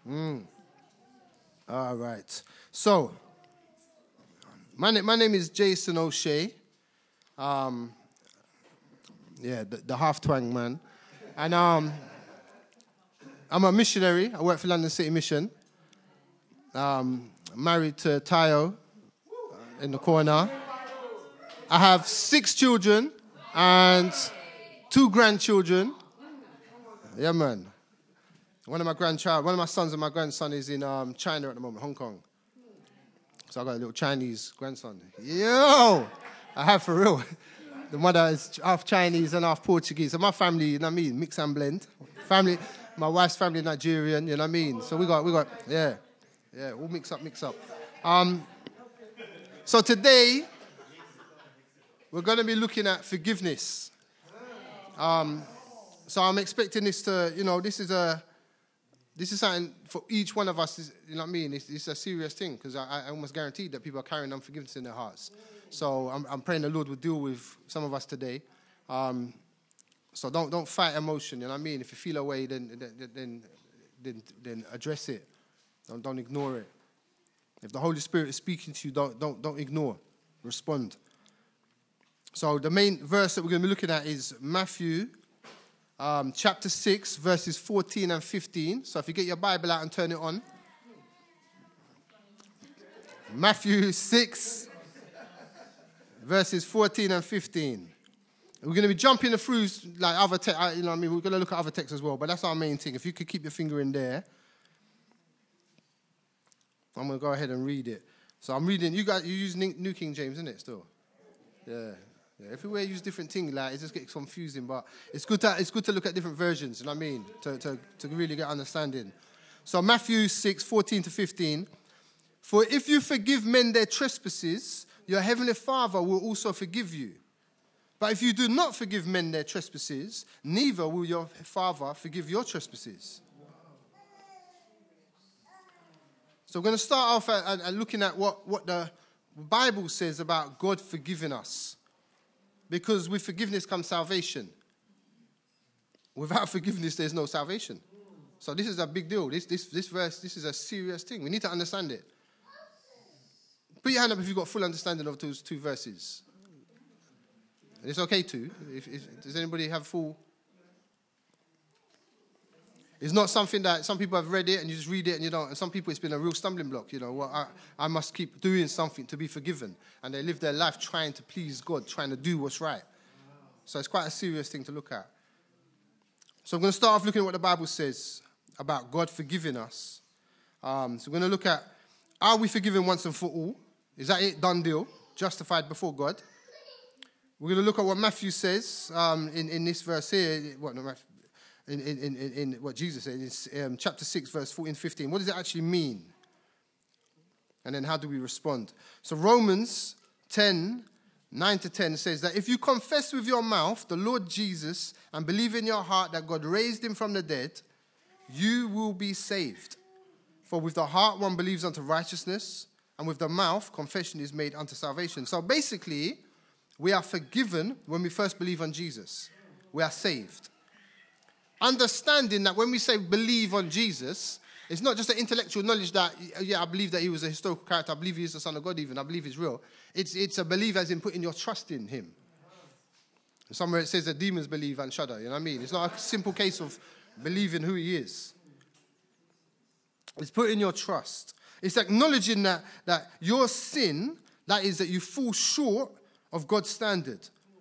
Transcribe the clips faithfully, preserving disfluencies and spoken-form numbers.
Mm. All right. So, my, na- my name is Jason O'Shea. Um, yeah, the, the half-twang man. And um, I'm a missionary. I work for London City Mission. Um, married to Tayo in the corner. I have six children and two grandchildren. Yeah, man. One of my grandchild, one of my sons and my grandson is in um, China at the moment, Hong Kong. So I got a little Chinese grandson. Yo, I have for real. The mother is half Chinese and half Portuguese. So my family, you know what I mean, mix and blend. Family, my wife's family Nigerian, you know what I mean. So we got, we got, yeah, yeah, all mix up, mix up. Um, so today we're going to be looking at forgiveness. Um, so I'm expecting this to, you know, this is a. This is something for each one of us, is, you know what I mean? It's, it's a serious thing because I, I almost guarantee that people are carrying unforgiveness in their hearts. So I'm, I'm praying the Lord will deal with some of us today. Um, so don't don't fight emotion, you know what I mean? If you feel a way, then then then, then, then address it. Don't, don't ignore it. If the Holy Spirit is speaking to you, don't, don't, don't ignore. Respond. So the main verse that we're going to be looking at is Matthew Um, chapter six, verses fourteen and fifteen. So if you get your Bible out and turn it on. Matthew six, verses fourteen and fifteen. We're going to be jumping through like other texts, you know what I mean? We're going to look at other texts as well, but that's our main thing. If you could keep your finger in there. I'm going to go ahead and read it. So I'm reading, you guys, you use New King James, isn't it, still? Yeah. Yeah, everywhere you use different things, like it just gets confusing. But it's good to it's good to look at different versions. You know what I mean? To to to really get understanding. So Matthew six, fourteen to fifteen. For if you forgive men their trespasses, your heavenly Father will also forgive you. But if you do not forgive men their trespasses, neither will your Father forgive your trespasses. So we're going to start off at, at, at looking at what what the Bible says about God forgiving us. Because with forgiveness comes salvation. Without forgiveness, there's no salvation. So this is a big deal. This, this, this verse, this is a serious thing. We need to understand it. Put your hand up if you've got full understanding of those two verses. It's okay to. If, if, does anybody have full? It's not something that some people have read it and you just read it and you don't. And some people it's been a real stumbling block. You know, well, I, I must keep doing something to be forgiven. And they live their life trying to please God, trying to do what's right. So it's quite a serious thing to look at. So I'm going to start off looking at what the Bible says about God forgiving us. Um, so we're going to look at, are we forgiven once and for all? Is that it? Done deal? Justified before God? We're going to look at what Matthew says um, in, in this verse here. What, no, Matthew, In, in, in, in what Jesus said, it's um, chapter six, verse fourteen, fifteen. What does it actually mean? And then how do we respond? So Romans ten, nine to ten says that if you confess with your mouth the Lord Jesus and believe in your heart that God raised him from the dead, you will be saved. For with the heart one believes unto righteousness, and with the mouth confession is made unto salvation. So basically, we are forgiven when we first believe on Jesus. We are saved. Understanding that when we say believe on Jesus, it's not just an intellectual knowledge that, yeah, I believe that he was a historical character, I believe he is the Son of God even, I believe he's real. It's it's a belief as in putting your trust in him. Somewhere it says that demons believe and shudder, you know what I mean? It's not a simple case of believing who he is. It's putting your trust. It's acknowledging that, that your sin, that is that you fall short of God's standard.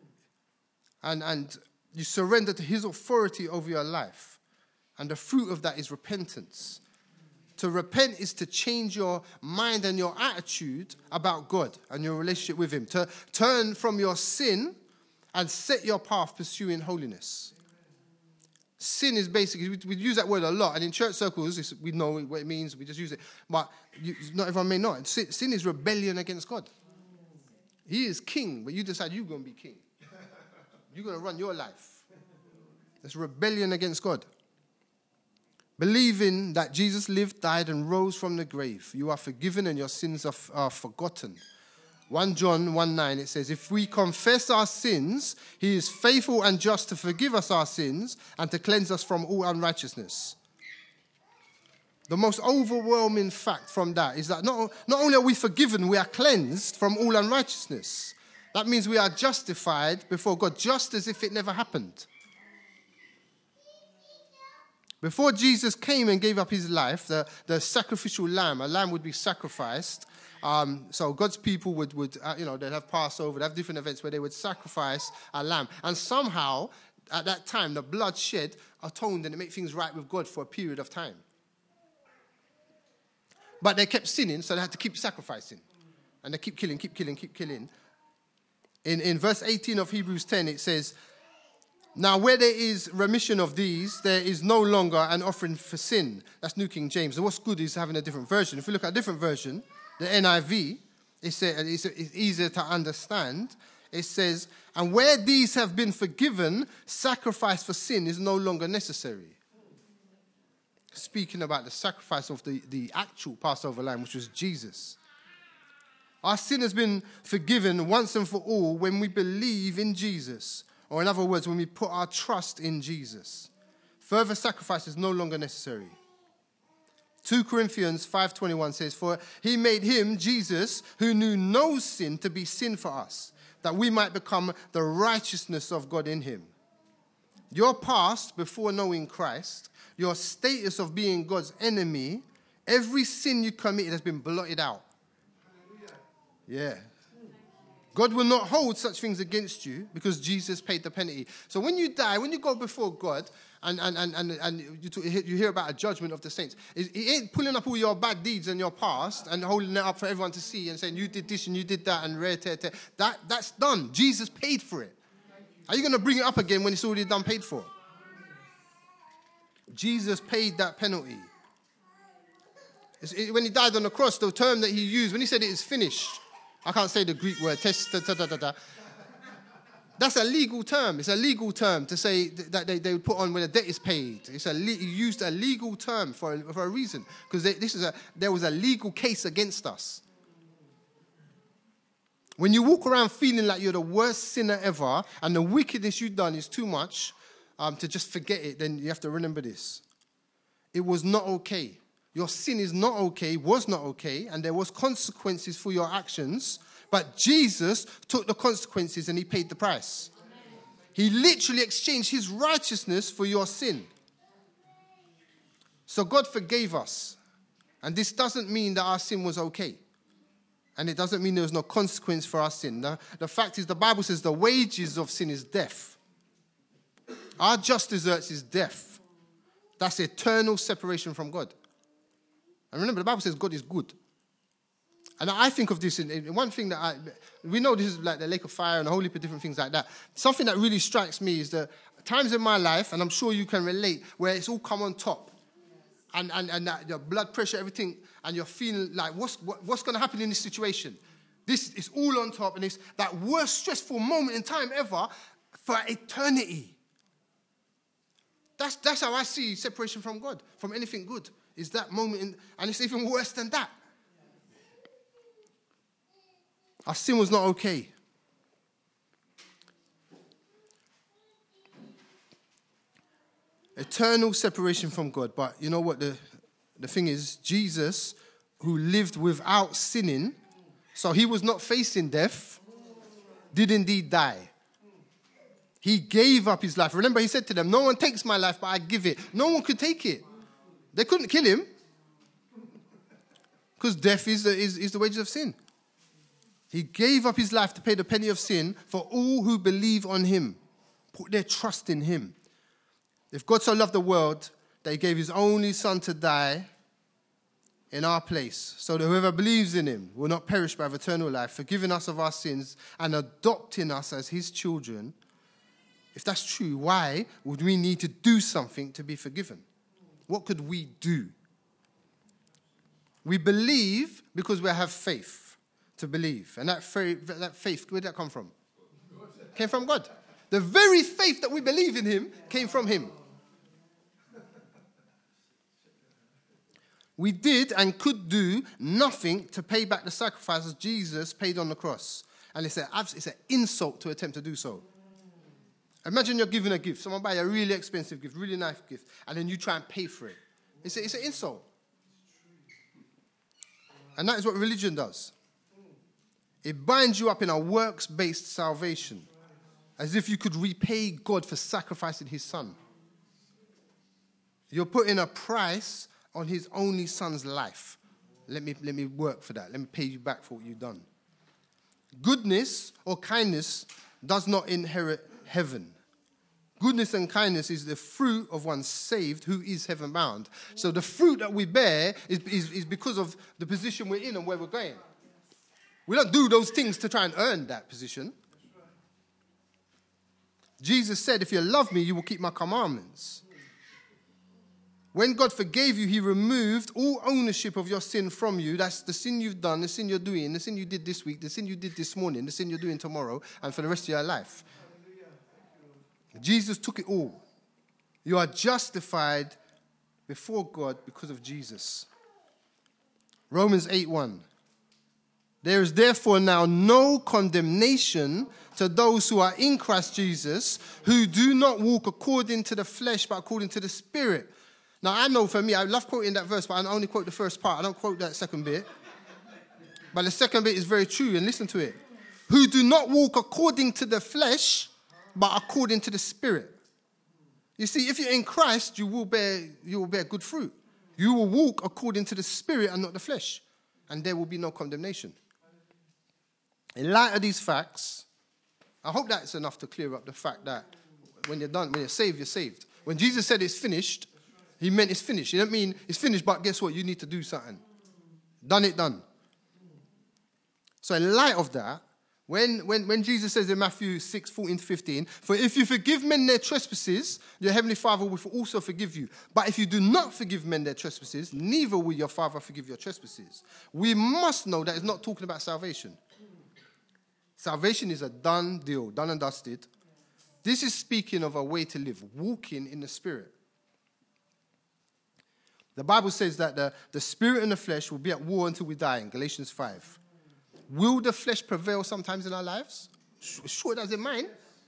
And and... You surrender to his authority over your life. And the fruit of that is repentance. To repent is to change your mind and your attitude about God and your relationship with him. To turn from your sin and set your path pursuing holiness. Sin is basically, we, we use that word a lot. And in church circles, we know what it means. We just use it. But you, not everyone may know it. Sin, sin is rebellion against God. He is king, but you decide you're going to be king. You're going to run your life. It's rebellion against God. Believing that Jesus lived, died, and rose from the grave. You are forgiven and your sins are, are forgotten. First John one nine, it says, if we confess our sins, he is faithful and just to forgive us our sins and to cleanse us from all unrighteousness. The most overwhelming fact from that is that not, not only are we forgiven, we are cleansed from all unrighteousness. That means we are justified before God, just as if it never happened. Before Jesus came and gave up his life, the, the sacrificial lamb, a lamb would be sacrificed. Um, so God's people would, would uh, you know, they'd have Passover, they'd have different events where they would sacrifice a lamb. And somehow, at that time, the blood shed atoned and it made things right with God for a period of time. But they kept sinning, so they had to keep sacrificing. And they keep killing, keep killing, keep killing. In, in verse eighteen of Hebrews ten, it says, now where there is remission of these, there is no longer an offering for sin. That's New King James. And what's good is having a different version. If you look at a different version, the N I V, it's, a, it's, a, it's easier to understand. It says, and where these have been forgiven, sacrifice for sin is no longer necessary. Speaking about the sacrifice of the, the actual Passover lamb, which was Jesus. Our sin has been forgiven once and for all when we believe in Jesus. Or in other words, when we put our trust in Jesus. Further sacrifice is no longer necessary. Second Corinthians five twenty-one says, for he made him, Jesus, who knew no sin, to be sin for us, that we might become the righteousness of God in him. Your past, before knowing Christ, your status of being God's enemy, every sin you committed has been blotted out. Yeah. God will not hold such things against you because Jesus paid the penalty. So when you die, when you go before God and, and, and, and, and you, talk, you hear about a judgment of the saints, he ain't pulling up all your bad deeds in your past and holding it up for everyone to see and saying you did this and you did that and rare, tear, tear. That, that's done. Jesus paid for it. Are you going to bring it up again when it's already done, paid for? Jesus paid that penalty. It, when he died on the cross, the term that he used, when he said it is finished, I can't say the Greek word, test, da, da, da, da, da. That's a legal term. It's a legal term to say that they, they would put on when a debt is paid. It's a he used a legal term for, for a reason, because this is a there was a legal case against us. When you walk around feeling like you're the worst sinner ever and the wickedness you've done is too much um, to just forget it, then you have to remember this. It was not okay. Your sin is not okay, was not okay, and there was consequences for your actions, but Jesus took the consequences and he paid the price. Amen. He literally exchanged his righteousness for your sin. So God forgave us, and this doesn't mean that our sin was okay, and it doesn't mean there was no consequence for our sin. The, the fact is, the Bible says the wages of sin is death. Our just deserts is death. That's eternal separation from God. And remember, the Bible says God is good. And I think of this in, in one thing that I, we know this is like the lake of fire and a whole heap of different things like that. Something that really strikes me is the times in my life, and I'm sure you can relate, where it's all come on top. And and, and that, your blood pressure, everything, and you're feeling like, what's, what, what's going to happen in this situation? This is all on top, and it's that worst stressful moment in time ever for eternity. That's, that's how I see separation from God, from anything good. Is that moment, in, and it's even worse than that. Our sin was not okay. Eternal separation from God. But you know what the, the thing is? Jesus, who lived without sinning, so he was not facing death, did indeed die. He gave up his life. Remember, he said to them, no one takes my life, but I give it. No one could take it. They couldn't kill him because death is the, is, is the wages of sin. He gave up his life to pay the penny of sin for all who believe on him, put their trust in him. If God so loved the world that he gave his only son to die in our place, so that whoever believes in him will not perish but have eternal life, forgiving us of our sins and adopting us as his children. If that's true, why would we need to do something to be forgiven? What could we do? We believe because we have faith to believe. And that faith, that faith, where did that come from? Came from God. The very faith that we believe in him came from him. We did and could do nothing to pay back the sacrifices Jesus paid on the cross. And it's, a, it's an insult to attempt to do so. Imagine you're giving a gift. Someone buy a really expensive gift, really nice gift, and then you try and pay for it. It's, a, it's an insult. And that is what religion does. It binds you up in a works-based salvation, as if you could repay God for sacrificing his son. You're putting a price on his only son's life. Let me, let me work for that. Let me pay you back for what you've done. Goodness or kindness does not inherit heaven. Goodness and kindness is the fruit of one saved who is heaven bound. So the fruit that we bear is, is, is because of the position we're in and where we're going. We don't do those things to try and earn that position. Jesus said, if you love me, you will keep my commandments. When God forgave you, he removed all ownership of your sin from you. That's the sin you've done, the sin you're doing, the sin you did this week, the sin you did this morning, the sin you're doing tomorrow, and for the rest of your life. Jesus took it all. You are justified before God because of Jesus. Romans eight one. There is therefore now no condemnation to those who are in Christ Jesus, who do not walk according to the flesh, but according to the Spirit. Now, I know for me, I love quoting that verse, but I only quote the first part. I don't quote that second bit. But the second bit is very true, and listen to it. Who do not walk according to the flesh, but according to the Spirit. You see, if you're in Christ, you will bear, you will bear good fruit. You will walk according to the Spirit and not the flesh. And there will be no condemnation. In light of these facts, I hope that's enough to clear up the fact that when you're done, when you're saved, you're saved. When Jesus said it's finished, he meant it's finished. He didn't mean it's finished, but guess what? You need to do something. Done it, done. So in light of that, when, when, when Jesus says in Matthew six, fourteen to fifteen, for if you forgive men their trespasses, your heavenly Father will also forgive you. But if you do not forgive men their trespasses, neither will your Father forgive your trespasses. We must know that it's not talking about salvation. Salvation is a done deal, done and dusted. This is speaking of a way to live, walking in the Spirit. The Bible says that the, the Spirit and the flesh will be at war until we die in Galatians five. Will the flesh prevail sometimes in our lives? Sure, does it mine?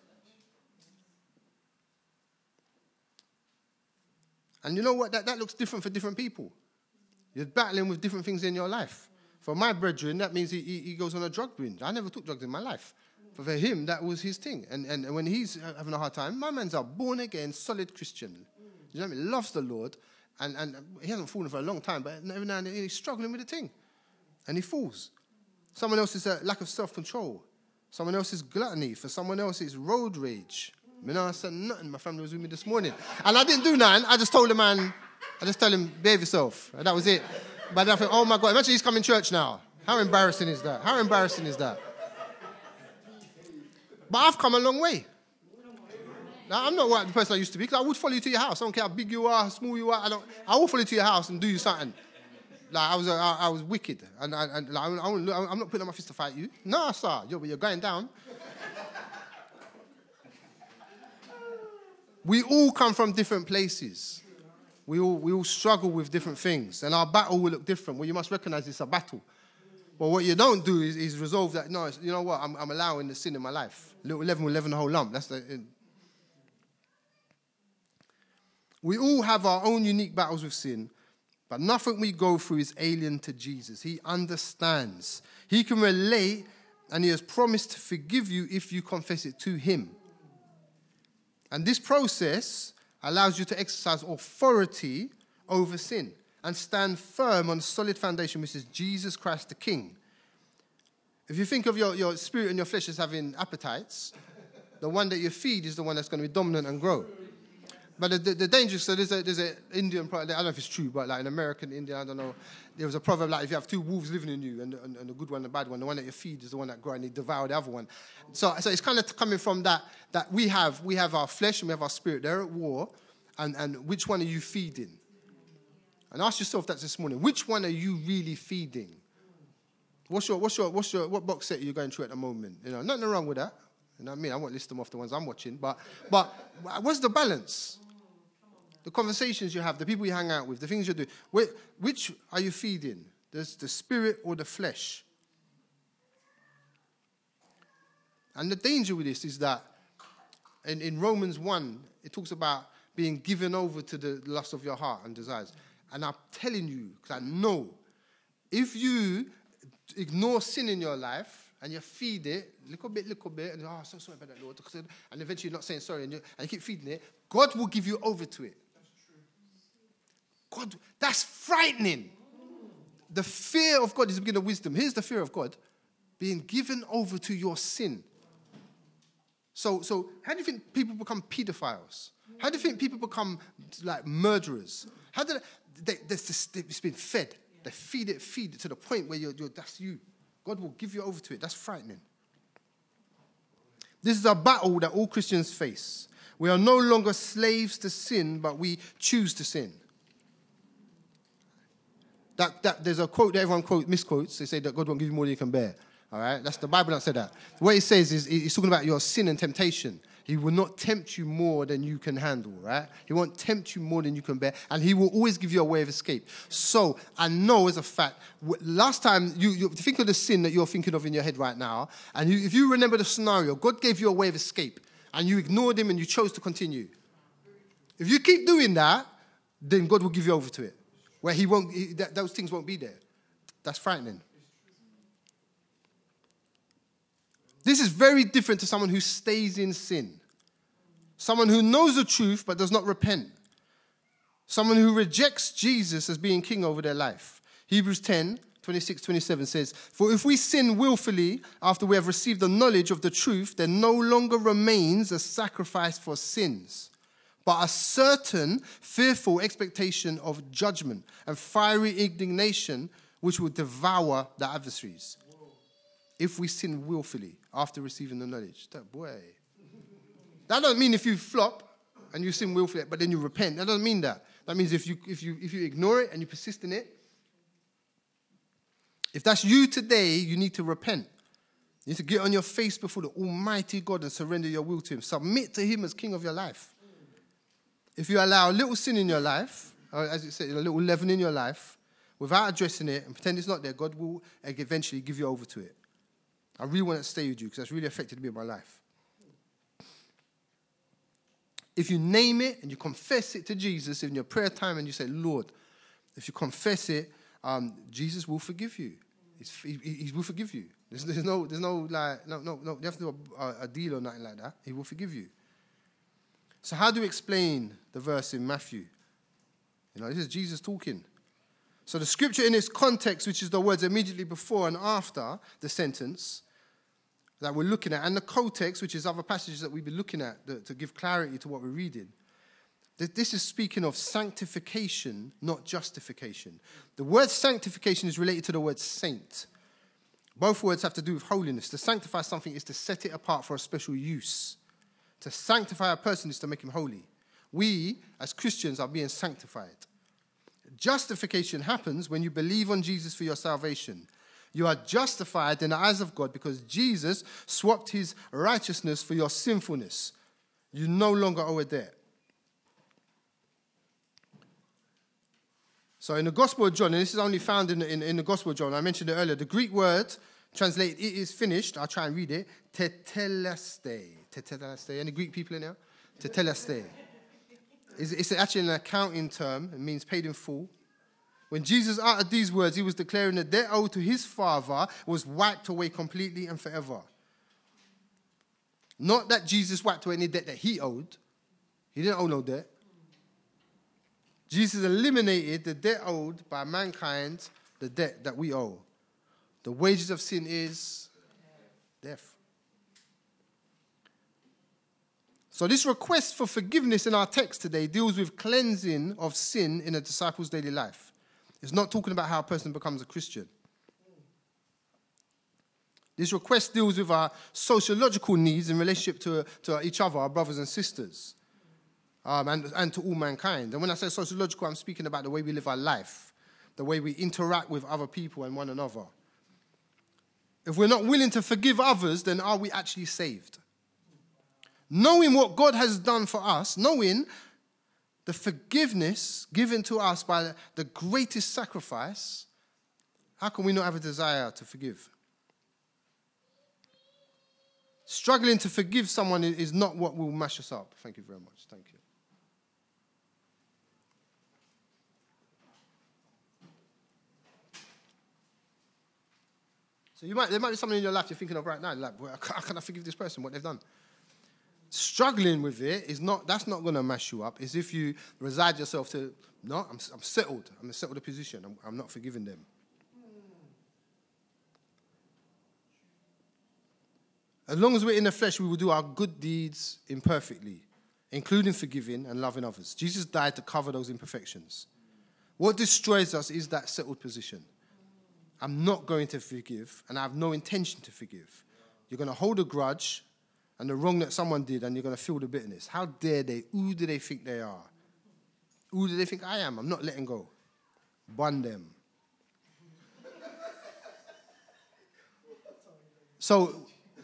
And you know what? That, that looks different for different people. You're battling with different things in your life. For my brethren, that means he, he, he goes on a drug binge. I never took drugs in my life. But for him, that was his thing. And, and when he's having a hard time, my man's a born-again, solid Christian. You know what I mean? Loves the Lord. And, and he hasn't fallen for a long time, but every now and then he's struggling with the thing. And he falls. Someone else is a lack of self-control. Someone else is gluttony. For someone else, it's road rage. You know, I said nothing. My family was with me this morning. And I didn't do nothing. I just told the man, I just told him, behave yourself. And that was it. But I thought, oh my God, imagine he's coming to church now. How embarrassing is that? How embarrassing is that? But I've come a long way. Now, I'm not what the person I used to be, because I would follow you to your house. I don't care how big you are, how small you are. I don't. I will follow you to your house and do you something. Like I was, I, I was wicked, and, I, and like, I, I'm not putting up my fist to fight you. No, sir, you're, you're going down. We all come from different places. We all we all struggle with different things, and our battle will look different. Well, you must recognize it's a battle. But what you don't do is, is resolve that. No, you know what? I'm, I'm allowing the sin in my life. Little leaven will leaven the whole lump. That's the. It, we all have our own unique battles with sin, but nothing we go through is alien to Jesus. He understands. He can relate, and he has promised to forgive you if you confess it to him. And this process allows you to exercise authority over sin and stand firm on a solid foundation, which is Jesus Christ the King. If you think of your, your spirit and your flesh as having appetites, the one that you feed is the one that's going to be dominant and grow. But the, the, the danger, so there's a there's an Indian, I don't know if it's true, but like in American India, I don't know, there was a proverb like if you have two wolves living in you, and, and, and the good one and the bad one, the one that you feed is the one that grows and they devour the other one. So so it's kind of coming from that, that we have we have our flesh and we have our spirit. They're at war, and, and which one are you feeding? And ask yourself that this morning. Which one are you really feeding? What's your what's your what's your what box set are you going through at the moment? You know, nothing wrong with that. You know what I mean? I won't list them off the ones I'm watching, but but what's the balance? The conversations you have, the people you hang out with, the things you do. Which are you feeding? There's the spirit or the flesh? And the danger with this is that in, in Romans one, it talks about being given over to the lust of your heart and desires. And I'm telling you, because I know, If you ignore sin in your life and you feed it, little bit, little bit, and oh, so sorry about that, Lord, and eventually you're not saying sorry, and you, and you keep feeding it, God will give you over to it. God, that's frightening. The fear of God is the beginning of wisdom. Here's the fear of God. Being given over to your sin. So, so how do you think people become pedophiles? How do you think people become like murderers? How do they, they, just, it's been fed. They feed it, feed it to the point where you're, you're, that's you. God will give you over to it. That's frightening. This is a battle that all Christians face. We are no longer slaves to sin, but we choose to sin. That, that, there's a quote that everyone quote, misquotes. They say that God won't give you more than you can bear. All right? That's the Bible that said that. What it says is, it's talking about your sin and temptation. He will not tempt you more than you can handle, right? He won't tempt you more than you can bear. And he will always give you a way of escape. So, I know as a fact, last time, you, you think of the sin that you're thinking of in your head right now, and you, if you remember the scenario, God gave you a way of escape, and you ignored him and you chose to continue. If you keep doing that, then God will give you over to it. Where he won't, he, that, those things won't be there. That's frightening. This is very different to someone who stays in sin. Someone who knows the truth but does not repent. Someone who rejects Jesus as being king over their life. Hebrews ten, twenty-six, twenty-seven says, "For if we sin willfully after we have received the knowledge of the truth, there no longer remains a sacrifice for sins, but a certain fearful expectation of judgment and fiery indignation which will devour the adversaries." If we sin willfully after receiving the knowledge. That boy. That doesn't mean if you flop and you sin willfully, but then you repent. That doesn't mean that. That means if you if you if you ignore it and you persist in it. If that's you today, you need to repent. You need to get on your face before the Almighty God and surrender your will to him. Submit to him as king of your life. If you allow a little sin in your life, or as it said, a little leaven in your life, without addressing it and pretend it's not there, God will eventually give you over to it. I really want to stay with you because that's really affected me in my life. If you name it and you confess it to Jesus in your prayer time and you say, Lord, if you confess it, um, Jesus will forgive you. He's, he, he will forgive you. There's, there's no, there's no like, no, no, no. You have to do a, a deal or nothing like that. He will forgive you. So how do we explain the verse in Matthew? You know, this is Jesus talking. So the scripture in its context, which is the words immediately before and after the sentence that we're looking at, and the context, which is other passages that we've been looking at to, to give clarity to what we're reading. This is speaking of sanctification, not justification. The word sanctification is related to the word saint. Both words have to do with holiness. To sanctify something is to set it apart for a special use. To sanctify a person is to make him holy. We, as Christians, are being sanctified. Justification happens when you believe on Jesus for your salvation. You are justified in the eyes of God because Jesus swapped his righteousness for your sinfulness. You no longer owe a debt. So in the Gospel of John, and this is only found in, in, in the Gospel of John, I mentioned it earlier, the Greek word translated, it is finished, I'll try and read it, tetelestai. Tetelestai. Any Greek people in here? Tetelestai. It's, it's actually an accounting term. It means paid in full. When Jesus uttered these words, he was declaring the debt owed to his Father was wiped away completely and forever. Not that Jesus wiped away any debt that he owed. He didn't owe no debt. Jesus eliminated the debt owed by mankind, the debt that we owe. The wages of sin is death. So this request for forgiveness in our text today deals with cleansing of sin in a disciple's daily life. It's not talking about how a person becomes a Christian. This request deals with our sociological needs in relationship to, to each other, our brothers and sisters, um, and, and to all mankind. And when I say sociological, I'm speaking about the way we live our life, the way we interact with other people and one another. If we're not willing to forgive others, then are we actually saved? Knowing what God has done for us, knowing the forgiveness given to us by the greatest sacrifice, how can we not have a desire to forgive? Struggling to forgive someone is not what will mash us up. Thank you very much. Thank you. So you might there might be something in your life you're thinking of right now, like, well, how can I forgive this person, what they've done? Struggling with it is not, that's not going to mash you up. It's if you reside yourself to, no, I'm, I'm settled. I'm in a settled position. I'm, I'm not forgiving them. As long as we're in the flesh, we will do our good deeds imperfectly, including forgiving and loving others. Jesus died to cover those imperfections. What destroys us is that settled position. I'm not going to forgive, and I have no intention to forgive. You're going to hold a grudge and the wrong that someone did, and you're going to feel the bitterness. How dare they? Who do they think they are? Who do they think I am? I'm not letting go. Bun them. So,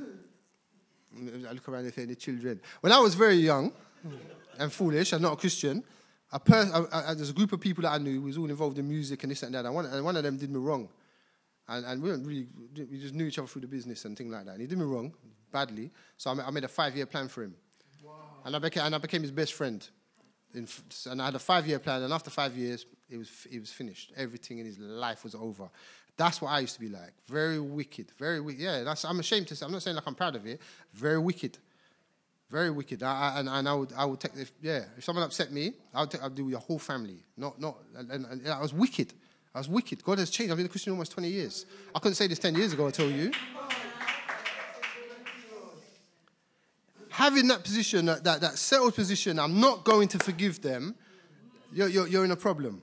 I look around and say, the children. When I was very young and foolish and not a Christian, a per- I, I, there's a group of people that I knew who was all involved in music and this and that, and one, and one of them did me wrong. And, and we weren't really, we just knew each other through the business and things like that. And he did me wrong, badly, so I made a five-year plan for him. Wow. And, I became, and I became his best friend. In, and I had a five-year plan, and after five years, it was, it was finished. Everything in his life was over. That's what I used to be like. Very wicked, very wicked. Yeah, that's, I'm ashamed to say, I'm not saying like I'm proud of it. Very wicked. Very wicked. I, I, and, and I would, I would take, if, yeah, if someone upset me, I would take, I'd do with your whole family. Not, not, and, and, and I was wicked. I was wicked. God has changed. I've been a Christian almost twenty years. I couldn't say this ten years ago, I tell you. Having that position, that, that, that settled position, I'm not going to forgive them, you're, you're, you're in a problem.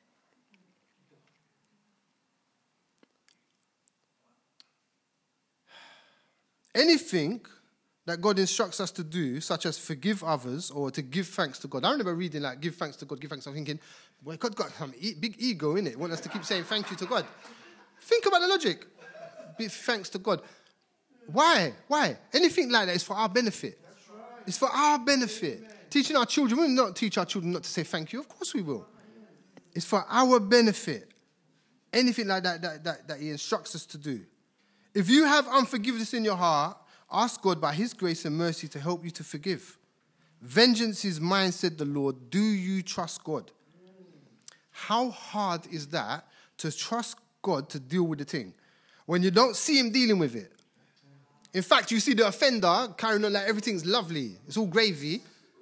Anything that God instructs us to do, such as forgive others or to give thanks to God. I remember reading like, give thanks to God, give thanks. I'm thinking, well, God got some e- big ego in it. Want us to keep saying thank you to God. Think about the logic. Give thanks to God. Why? Why? Anything like that is for our benefit. Right. It's for our benefit. Amen. Teaching our children, we will not teach our children not to say thank you. Of course we will. It's for our benefit. Anything like that that, that that he instructs us to do. If you have unforgiveness in your heart, ask God by his grace and mercy to help you to forgive. Vengeance is mine, said the Lord. Do you trust God? How hard is that to trust God to deal with the thing when you don't see him dealing with it? In fact, you see the offender carrying on like everything's lovely. It's all gravy.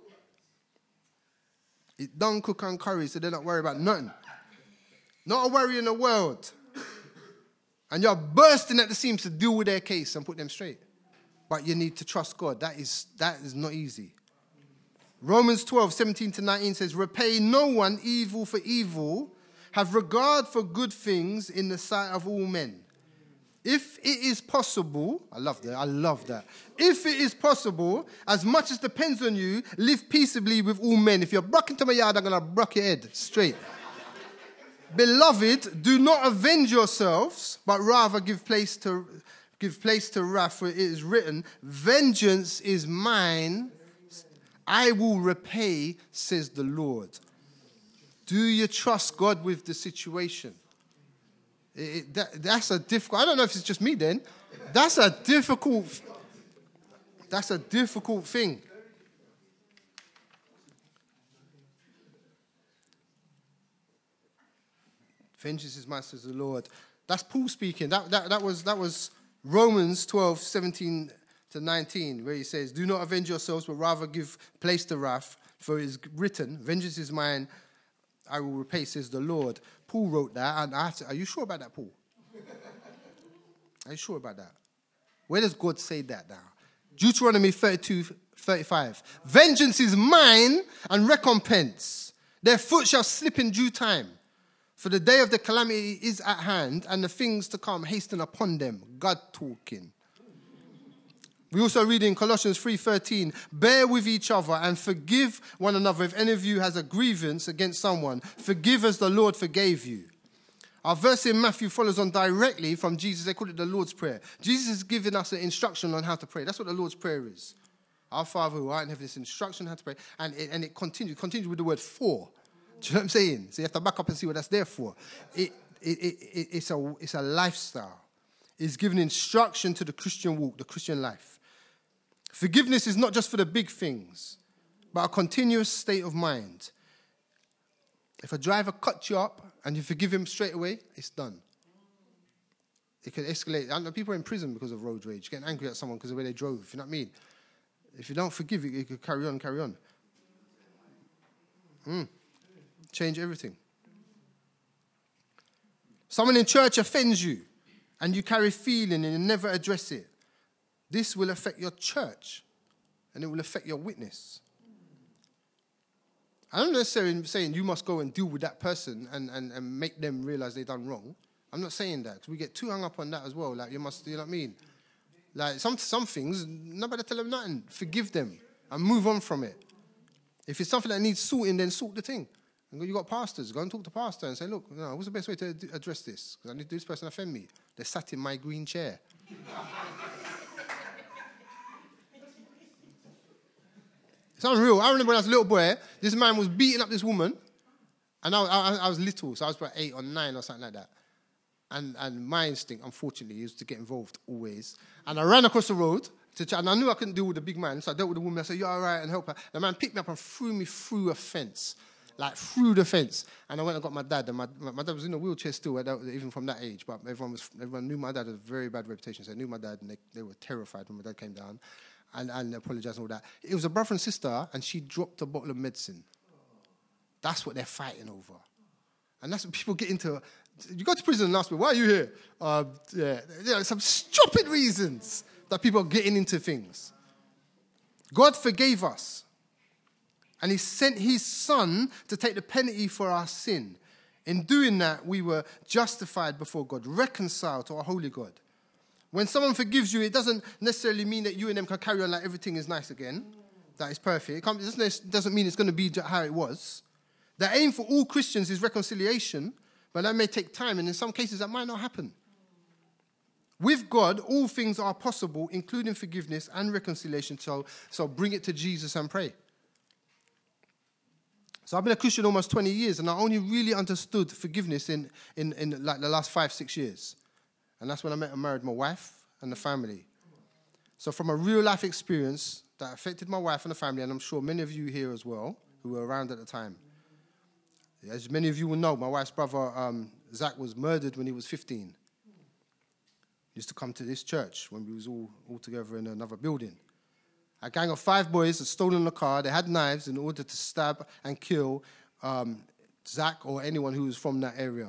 It don't cook and curry, so they're not worried about nothing. Not a worry in the world. And you're bursting at the seams to deal with their case and put them straight. But you need to trust God. That is, that is not easy. Romans twelve, seventeen to nineteen says, repay no one evil for evil. Have regard for good things in the sight of all men. If it is possible, I love that, I love that. If it is possible, as much as depends on you, live peaceably with all men. If you're buck into my yard, I'm going to buck your head straight. Beloved, do not avenge yourselves, but rather give place to give place to wrath, for it is written, vengeance is mine, I will repay, says the Lord. Do you trust God with the situation? It, it, that, that's a difficult, I don't know if it's just me then. That's a difficult, that's a difficult thing. Vengeance is mine, says the Lord. That's Paul speaking. That, that, that was that was Romans twelve, seventeen to nineteen, where he says, do not avenge yourselves, but rather give place to wrath, for it is written, vengeance is mine, I will repay, says the Lord. Paul wrote that, and I have to, are you sure about that, Paul? Are you sure about that? Where does God say that now? Deuteronomy thirty-two, thirty-five. Vengeance is mine and recompense. Their foot shall slip in due time. For the day of the calamity is at hand, and the things to come hasten upon them. God talking. We also read in Colossians three thirteen, bear with each other and forgive one another. If any of you has a grievance against someone, forgive as the Lord forgave you. Our verse in Matthew follows on directly from Jesus. They call it the Lord's Prayer. Jesus is giving us an instruction on how to pray. That's what the Lord's Prayer is. Our Father who art in heaven, this instruction on how to pray. And it, and it continues, continues with the word for. Do you know what I'm saying? So you have to back up and see what that's there for. It, it, it, it, it's, a, it's a lifestyle. It's giving instruction to the Christian walk, the Christian life. Forgiveness is not just for the big things, but a continuous state of mind. If a driver cuts you up and you forgive him straight away, it's done. It can escalate. And people are in prison because of road rage, getting angry at someone because of the way they drove. You know what I mean? If you don't forgive, it, it could carry on, carry on. Mm. Change everything. Someone in church offends you, and you carry feeling and you never address it. This will affect your church, and it will affect your witness. I'm not necessarily saying you must go and deal with that person and, and, and make them realize they've done wrong. I'm not saying that, because we get too hung up on that as well. Like, you must, you know what I mean? Like, some some things, nobody tell them nothing. Forgive them and move on from it. If it's something that needs sorting, then sort the thing. And you got pastors, go and talk to pastor and say, look, you know, what's the best way to address this? Because I need this person to offend me. They sat in my green chair. It's unreal. I remember when I was a little boy, this man was beating up this woman. And I, I, I was little, so I was about eight or nine or something like that. And and my instinct, unfortunately, is to get involved always. And I ran across the road, to try, and I knew I couldn't deal with the big man, so I dealt with the woman. I said, you're all right, and help her. The man picked me up and threw me through a fence, like through the fence. And I went and got my dad, and my, my dad was in a wheelchair still, even from that age, but everyone was everyone knew my dad had a very bad reputation, so they knew my dad, and they, they were terrified when my dad came down, and, and apologised and all that. It was a brother and sister, and she dropped a bottle of medicine. That's what they're fighting over. And that's what people get into. You go to prison and ask me, why are you here? Uh, yeah, yeah, some stupid reasons that people are getting into things. God forgave us. And he sent his son to take the penalty for our sin. In doing that, we were justified before God, reconciled to our holy God. When someone forgives you, it doesn't necessarily mean that you and them can carry on like everything is nice again, that is perfect. It doesn't mean it's going to be how it was. The aim for all Christians is reconciliation, but that may take time, and in some cases that might not happen. With God, all things are possible, including forgiveness and reconciliation, so, so bring it to Jesus and pray. So I've been a Christian almost twenty years, and I only really understood forgiveness in, in, in like the last five, six years. And that's when I met and married my wife and the family. So from a real-life experience that affected my wife and the family, and I'm sure many of you here as well, who were around at the time. As many of you will know, my wife's brother, um, Zach, was murdered when he was fifteen. He used to come to this church when we was all, all together in another building. A gang of five boys had stolen a car. They had knives in order to stab and kill um, Zach or anyone who was from that area.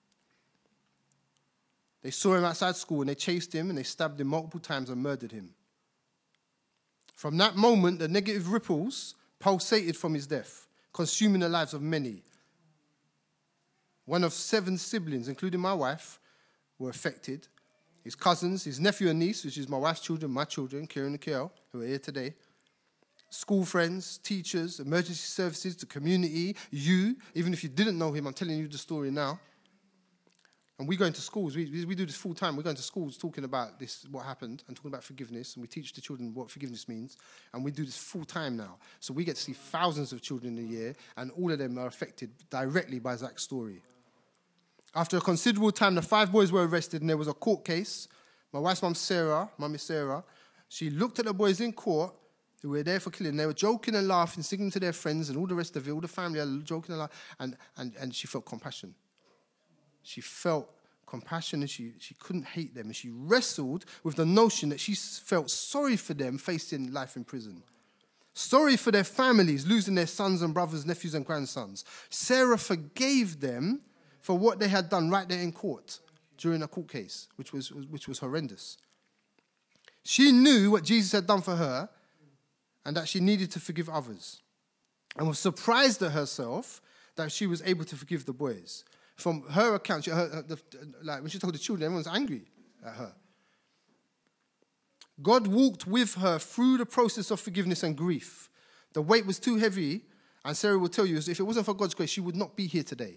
They saw him outside school and they chased him and they stabbed him multiple times and murdered him. From that moment, the negative ripples pulsated from his death, consuming the lives of many. One of seven siblings, including my wife, were affected. His cousins, his nephew and niece, which is my wife's children, my children, Kieran and Kiel, who are here today. School friends, teachers, emergency services, the community, you. Even if you didn't know him, I'm telling you the story now. And we go into schools. We, we do this full time. We go into schools talking about this, what happened, and talking about forgiveness. And we teach the children what forgiveness means. And we do this full time now. So we get to see thousands of children a year, and all of them are affected directly by Zach's story. After a considerable time, the five boys were arrested, and there was a court case. My wife's mum, Sarah, mummy Sarah, she looked at the boys in court who were there for killing. They were joking and laughing, singing to their friends, and all the rest of it, all the family are joking and laughing, and, and, and she felt compassion. She felt compassion, and she, she couldn't hate them, and she wrestled with the notion that she felt sorry for them facing life in prison. Sorry for their families, losing their sons and brothers, nephews and grandsons. Sarah forgave them for what they had done right there in court during a court case, which was, which was horrendous. She knew what Jesus had done for her and that she needed to forgive others, and was surprised at herself that she was able to forgive the boys. From her account, she, her, her, the, like when she told the children, everyone was angry at her. God walked with her through the process of forgiveness and grief. The weight was too heavy, and Sarah will tell you, if it wasn't for God's grace, she would not be here today.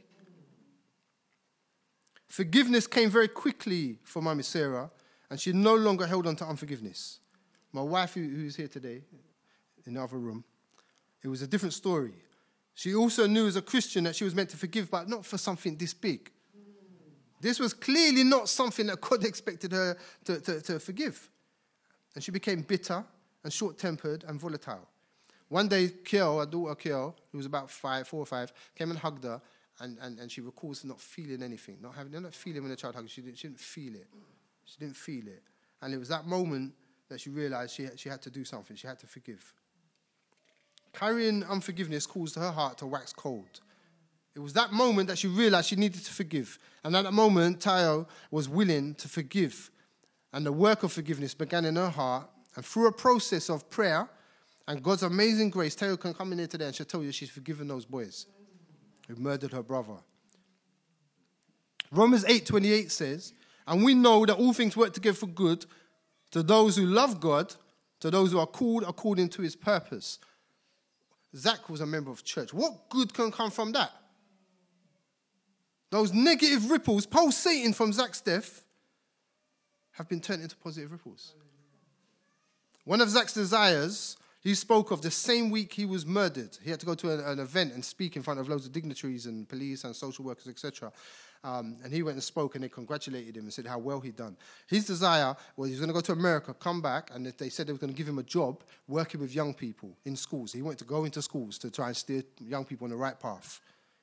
Forgiveness came very quickly for Mummy Sarah, and she no longer held on to unforgiveness. My wife, who, who is here today, in the other room, it was a different story. She also knew as a Christian that she was meant to forgive, but not for something this big. This was clearly not something that God expected her to, to, to forgive. And she became bitter and short-tempered and volatile. One day, Kiel, her daughter Kiel, who was about five, four or five, came and hugged her, and, and, and she recalls not feeling anything, not having, not feeling when a child hugs, she didn't, she didn't feel it. She didn't feel it. And it was that moment that she realized she, she had to do something. She had to forgive. Carrying unforgiveness caused her heart to wax cold. It was that moment that she realized she needed to forgive. And at that moment, Tayo was willing to forgive. And the work of forgiveness began in her heart. And through a process of prayer and God's amazing grace, Tayo can come in here today and she'll tell you she's forgiven those boys who murdered her brother. Romans eight twenty-eight says, and we know that all things work together for good to those who love God, to those who are called according to his purpose. Zach was a member of church. What good can come from that? Those negative ripples pulsating from Zach's death have been turned into positive ripples. One of Zach's desires, he spoke of the same week he was murdered. He had to go to an, an event and speak in front of loads of dignitaries and police and social workers, et cetera. Um, and he went and spoke, and they congratulated him and said how well he'd done. His desire was he was going to go to America, come back, and they said they were going to give him a job working with young people in schools. He wanted to go into schools to try and steer young people on the right path.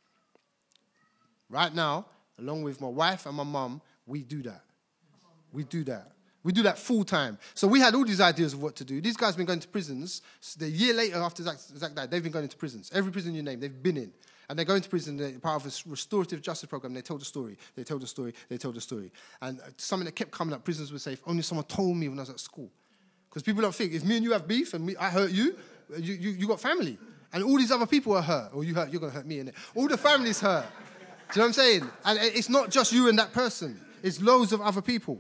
Right now, along with my wife and my mum, we do that. We do that. We do that full time. So we had all these ideas of what to do. These guys have been going to prisons. So the year later after Zach, Zach died, they've been going into prisons. Every prison you name, they've been in. And they go into prison, they're part of a restorative justice program. They tell the story. They tell the story. They tell the story. And something that kept coming up, prisons were safe. Only someone told me when I was at school. Because people don't think, if me and you have beef and me, I hurt you, you, you, you got family. And all these other people are hurt. Or you hurt, you're going to hurt me, innit? All the families hurt. Do you know what I'm saying? And it's not just you and that person. It's loads of other people.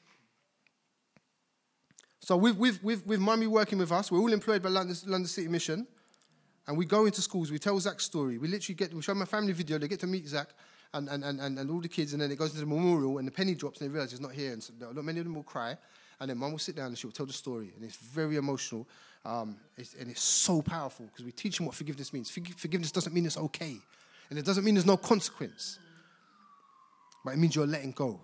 So with, with, with, with Mummy working with us, we're all employed by London, London City Mission, and we go into schools, we tell Zach's story. We literally get, we show them a family video, they get to meet Zach and, and, and, and all the kids, and then it goes into the memorial, and the penny drops, and they realise he's not here, and so many of them will cry, and then Mum will sit down and she'll tell the story, and it's very emotional, um, it's, and it's so powerful, because we teach them what forgiveness means. Forgiveness doesn't mean it's okay, and it doesn't mean there's no consequence, but it means you're letting go.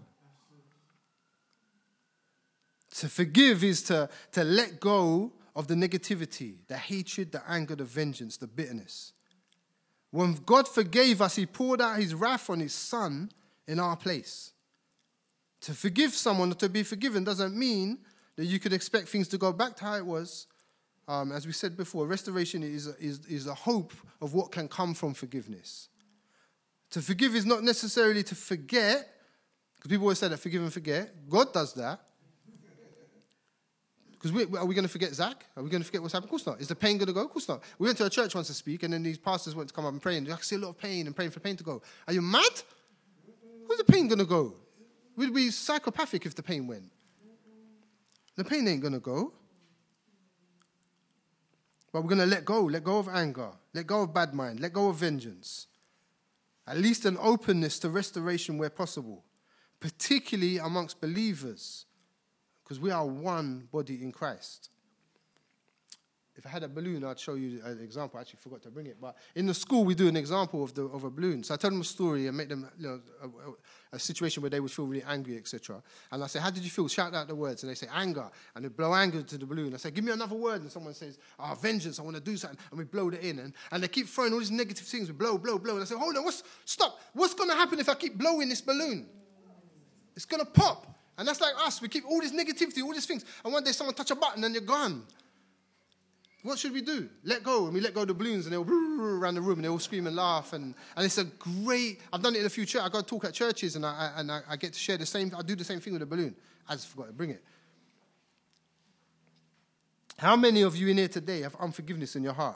To forgive is to, to let go of the negativity, the hatred, the anger, the vengeance, the bitterness. When God forgave us, he poured out his wrath on his son in our place. To forgive someone or to be forgiven doesn't mean that you could expect things to go back to how it was. Um, as we said before, restoration is, is, is a hope of what can come from forgiveness. To forgive is not necessarily to forget, because people always say that forgive and forget. God does that. Because we, are we going to forget Zach? Are we going to forget what's happened? Of course not. Is the pain going to go? Of course not. We went to a church once to speak, and then these pastors went to come up and pray, and I could see a lot of pain and praying for pain to go. Are you mad? Where's the pain going to go? We'd be psychopathic if the pain went. The pain ain't going to go. But we're going to let go. Let go of anger. Let go of bad mind. Let go of vengeance. At least an openness to restoration where possible, particularly amongst believers. Because we are one body in Christ. If I had a balloon, I'd show you an example. I actually forgot to bring it. But in the school, we do an example of the of a balloon. So I tell them a story and make them, you know, a, a, a situation where they would feel really angry, et cetera. And I say, how did you feel? Shout out the words. And they say, anger. And they blow anger to the balloon. I say, give me another word. And someone says, oh, vengeance, I want to do something. And we blow it in. And, and they keep throwing all these negative things. We blow, blow, blow. And I say, hold on, what's, stop. What's going to happen if I keep blowing this balloon? It's going to pop. And that's like us. We keep all this negativity, all these things. And one day someone touch a button and you're gone. What should we do? Let go. And we let go of the balloons and they all around the room and they all scream and laugh. And, and it's a great... I've done it in a few churches. I go talk at churches and, I, and I, I get to share the same... I do the same thing with a balloon. I just forgot to bring it. How many of you in here today have unforgiveness in your heart?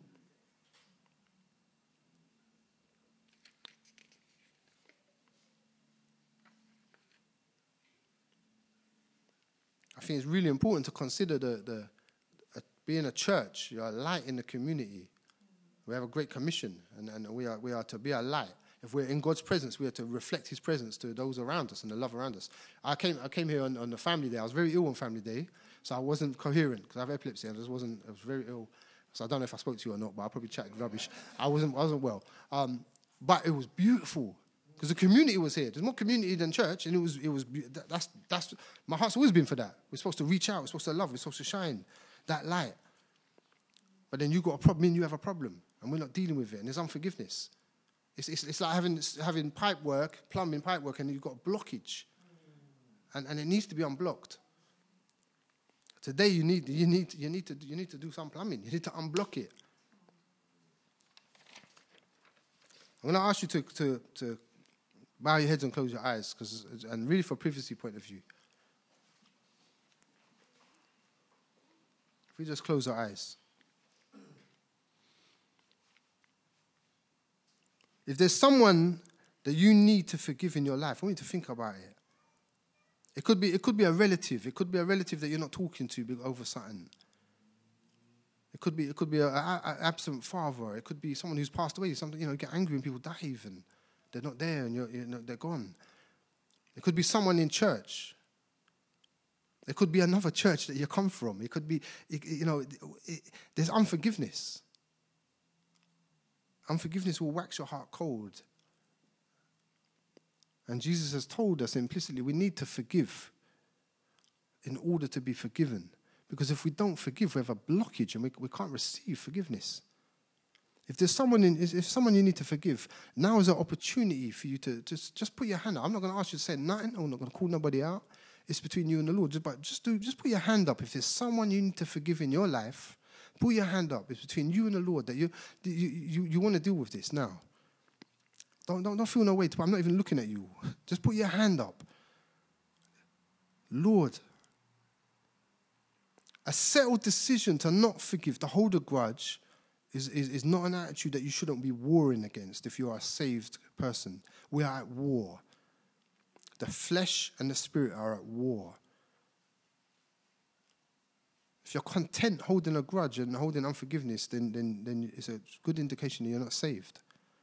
I think it's really important to consider the, the uh, being a church. You're a light in the community. We have a great commission, and, and we are we are to be a light. If we're in God's presence, we are to reflect his presence to those around us and the love around us. I came I came here on, on the family day. I was very ill on family day, so I wasn't coherent because I have epilepsy. I just wasn't. I was very ill, so I don't know if I spoke to you or not, but I probably chatted rubbish. I wasn't I wasn't well, um, but it was beautiful. Because the community was here. There's more community than church, and it was, it was, that's, that's, my heart's always been for that. We're supposed to reach out, we're supposed to love, we're supposed to shine that light. But then you got a problem, me and you have a problem, and we're not dealing with it, and there's unforgiveness. It's, it's, it's like having, having pipe work, plumbing pipe work, and you've got a blockage. And, and it needs to be unblocked. Today you need you need you need to you need to do some plumbing. You need to unblock it. I'm going to ask you to, to, to bow your heads and close your eyes, because and really for privacy point of view. If we just close our eyes. If there's someone that you need to forgive in your life, I want you to think about it. It could be, it could be a relative. It could be a relative that you're not talking to over something. It could be, it could be an absent father. It could be someone who's passed away. Something, you know, you get angry when people die even. They're not there and you're, you know, they're gone. It could be someone in church. It could be another church that you come from. It could be, you know, it, it, there's unforgiveness. Unforgiveness will wax your heart cold. And Jesus has told us implicitly we need to forgive in order to be forgiven. Because if we don't forgive, we have a blockage and we, we can't receive forgiveness. If there's someone in, if someone you need to forgive, now is an opportunity for you to just, just put your hand up. I'm not going to ask you to say nothing. I'm not going to call nobody out. It's between you and the Lord. Just, but just do, just put your hand up. If there's someone you need to forgive in your life, put your hand up. It's between you and the Lord that you you you, you want to deal with this now. Don't, don't, don't feel no way. I'm not even looking at you. Just put your hand up. Lord, a settled decision to not forgive, to hold a grudge, is, is, is not an attitude that you shouldn't be warring against if you are a saved person. We are at war. The flesh and the spirit are at war. If you're content holding a grudge and holding unforgiveness, then, then, then it's a good indication that you're not saved.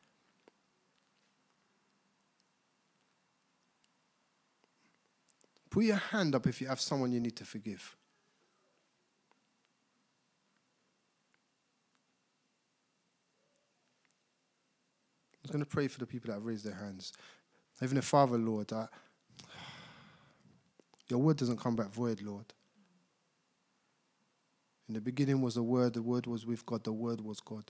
Put your hand up if you have someone you need to forgive. I was going to pray for the people that have raised their hands. Heavenly Father, Lord, I, your word doesn't come back void, Lord. In the beginning was the Word, the Word was with God, the Word was God.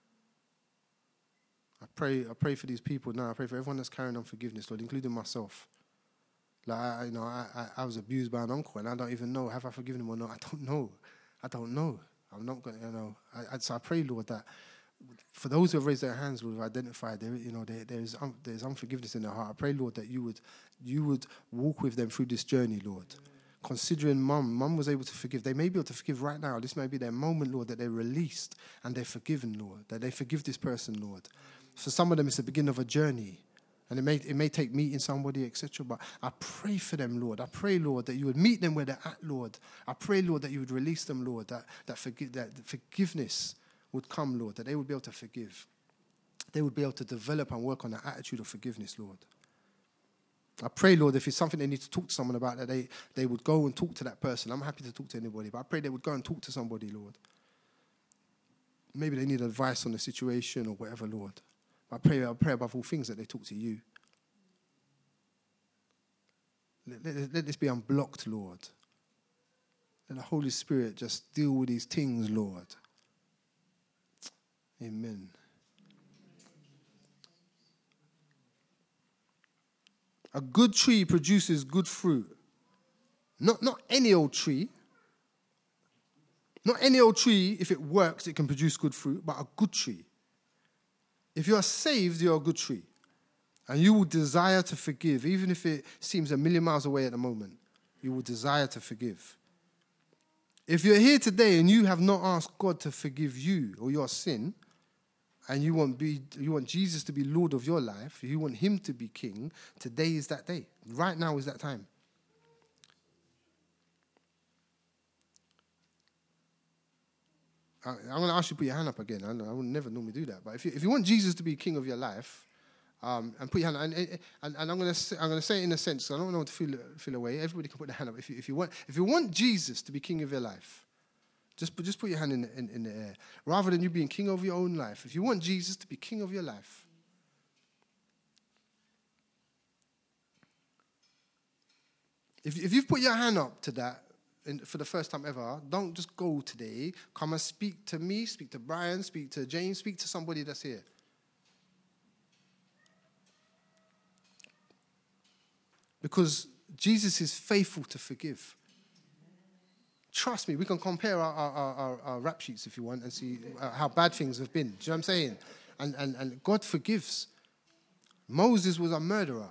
I pray, I pray for these people now. I pray for everyone that's carrying unforgiveness, Lord, including myself. Like, I, you know, I, I, I was abused by an uncle, and I don't even know, have I forgiven him or not? I don't know. I don't know. I'm not going to, you know. I, I, so I pray, Lord, that for those who have raised their hands, Lord, who have identified, there, you know, there, there is um, there's unforgiveness in their heart. I pray, Lord, that you would you would walk with them through this journey, Lord. Considering mum, mum was able to forgive. They may be able to forgive right now. This may be their moment, Lord, that they're released and they're forgiven, Lord. That they forgive this person, Lord. For some of them, it's the beginning of a journey. And it may it may take meeting somebody, et cetera. But I pray for them, Lord. I pray, Lord, that you would meet them where they're at, Lord. I pray, Lord, that you would release them, Lord. That that, forgi- that forgiveness would come, Lord. That they would be able to forgive. They would be able to develop and work on the attitude of forgiveness, Lord. I pray, Lord, if it's something they need to talk to someone about, that they, they would go and talk to that person. I'm happy to talk to anybody, but I pray they would go and talk to somebody, Lord. Maybe they need advice on the situation or whatever, Lord. I pray, I pray above all things that they talk to you. Let, let, let this be unblocked, Lord. Let the Holy Spirit just deal with these things, Lord. Amen. A good tree produces good fruit. Not, not any old tree. Not any old tree, if it works, it can produce good fruit, but a good tree. If you are saved, you're a good tree. And you will desire to forgive, even if it seems a million miles away at the moment. You will desire to forgive. If you're here today and you have not asked God to forgive you or your sin, and you want be you want Jesus to be Lord of your life, you want him to be king, today is that day. Right now is that time. I, I'm going to ask you to put your hand up again. I, I would never normally do that. But if you, if you want Jesus to be king of your life, um, and put your hand up, and, and, and I'm going to I'm going to say it in a sense, so I don't know what to feel, feel away. Everybody can put their hand up. If you, if you want if you want Jesus to be king of your life, Just, just put your hand in the, in, in the air. Rather than you being king of your own life. If you want Jesus to be king of your life. If, if you've put your hand up to that in, for the first time ever, don't just go today. Come and speak to me, speak to Brian, speak to James, speak to somebody that's here. Because Jesus is faithful to forgive. Trust me, we can compare our, our, our, our rap sheets if you want and see uh, how bad things have been. Do you know what I'm saying? And, and, and God forgives. Moses was a murderer.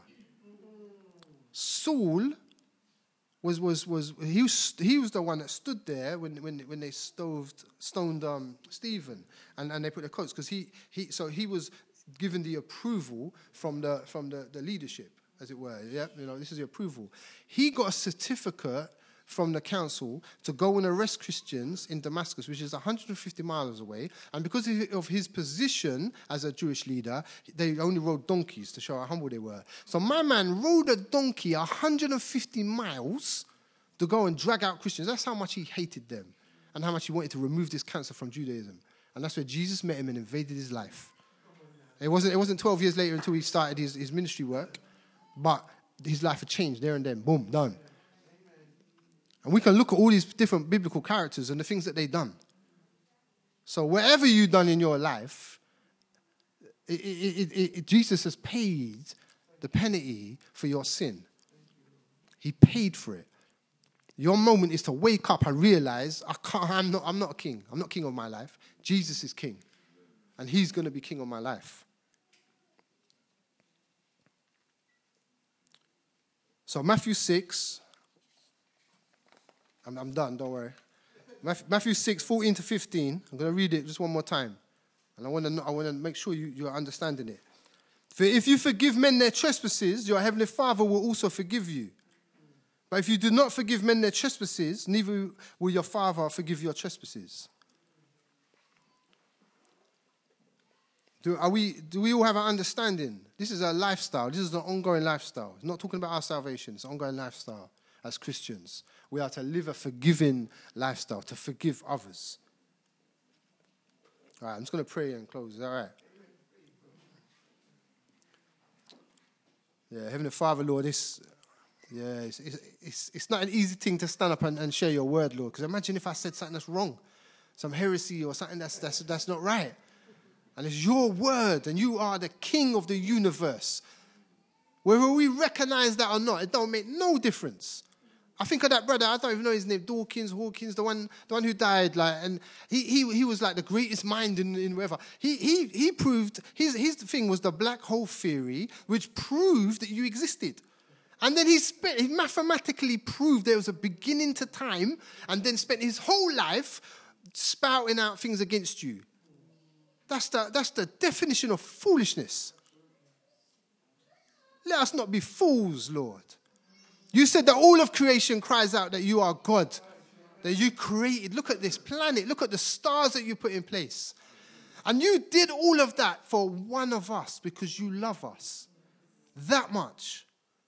Saul was was was he was he was the one that stood there when when when they stoved stoned um, Stephen and, and they put their coats because he he so he was given the approval from the from the, the leadership, as it were. Yeah, you know, this is the approval. He got a certificate from the council to go and arrest Christians in Damascus, which is one hundred fifty miles away. And because of his position as a Jewish leader, they only rode donkeys to show how humble they were. So my man rode a donkey one hundred fifty miles to go and drag out Christians. That's how much he hated them and how much he wanted to remove this cancer from Judaism. And that's where Jesus met him and invaded his life. It wasn't, it wasn't twelve years later until he started his, his ministry work, but his life had changed there and then. Boom, done. And we can look at all these different biblical characters and the things that they've done. So whatever you've done in your life, it, it, it, it, Jesus has paid the penalty for your sin. He paid for it. Your moment is to wake up and realize, I can't, I'm not, I'm not a king. I'm not king of my life. Jesus is king. And he's going to be king of my life. So Matthew six... I'm, I'm done, don't worry. Matthew six, fourteen to fifteen. I'm going to read it just one more time. And I want to I want to make sure you, you're understanding it. For if you forgive men their trespasses, your heavenly Father will also forgive you. But if you do not forgive men their trespasses, neither will your Father forgive your trespasses. Do, are we, do we all have an understanding? This is a lifestyle. This is an ongoing lifestyle. It's not talking about our salvation. It's an ongoing lifestyle as Christians. We are to live a forgiving lifestyle, to forgive others. All right, I'm just going to pray and close. Is that all right? Yeah, Heavenly Father, Lord, this, yeah, it's, it's, it's not an easy thing to stand up and, and share your word, Lord. Because imagine if I said something that's wrong, some heresy or something that's, that's, that's not right. And it's your word, and you are the king of the universe. Whether we recognize that or not, it don't make no difference. I think of that brother, I don't even know his name, Dawkins, Hawkins, the one the one who died, like, and he he he was like the greatest mind in, in whatever. He he he proved, his his thing was the black hole theory, which proved that you existed. And then he spent, he mathematically proved there was a beginning to time, and then spent his whole life spouting out things against you. That's the that's the definition of foolishness. Let us not be fools, Lord. You said that all of creation cries out that you are God, that you created. Look at this planet. Look at the stars that you put in place. And you did all of that for one of us because you love us that much.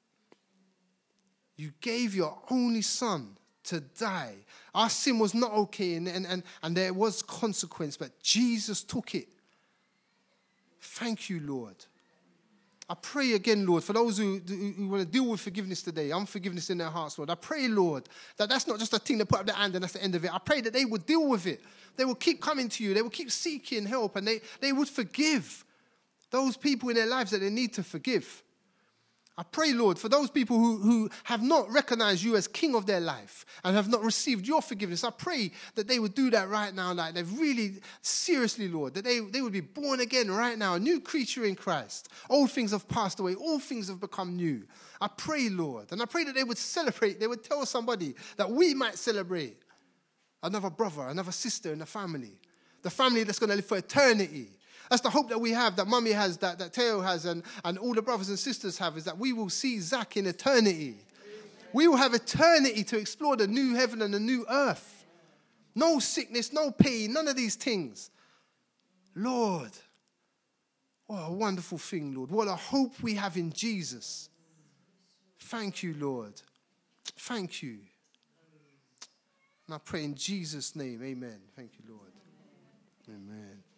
You gave your only son to die. Our sin was not okay, and, and, and, and there was consequence, but Jesus took it. Thank you, Lord. I pray again, Lord, for those who, who, who want to deal with forgiveness today, unforgiveness in their hearts, Lord. I pray, Lord, that that's not just a thing to put up their hand and that's the end of it. I pray that they would deal with it. They will keep coming to you. They will keep seeking help, and they, they would forgive those people in their lives that they need to forgive. I pray, Lord, for those people who, who have not recognized you as king of their life and have not received your forgiveness. I pray that they would do that right now, like they've really, seriously, Lord, that they, they would be born again right now, a new creature in Christ. Old things have passed away. All things have become new. I pray, Lord, and I pray that they would celebrate. They would tell somebody that we might celebrate another brother, another sister in the family, the family that's going to live for eternity. That's the hope that we have, that Mummy has, that, that Teo has, and, and all the brothers and sisters have, is that we will see Zach in eternity. Amen. We will have eternity to explore the new heaven and the new earth. No sickness, no pain, none of these things. Lord, what a wonderful thing, Lord. What a hope we have in Jesus. Thank you, Lord. Thank you. And I pray in Jesus' name, amen. Thank you, Lord. Amen.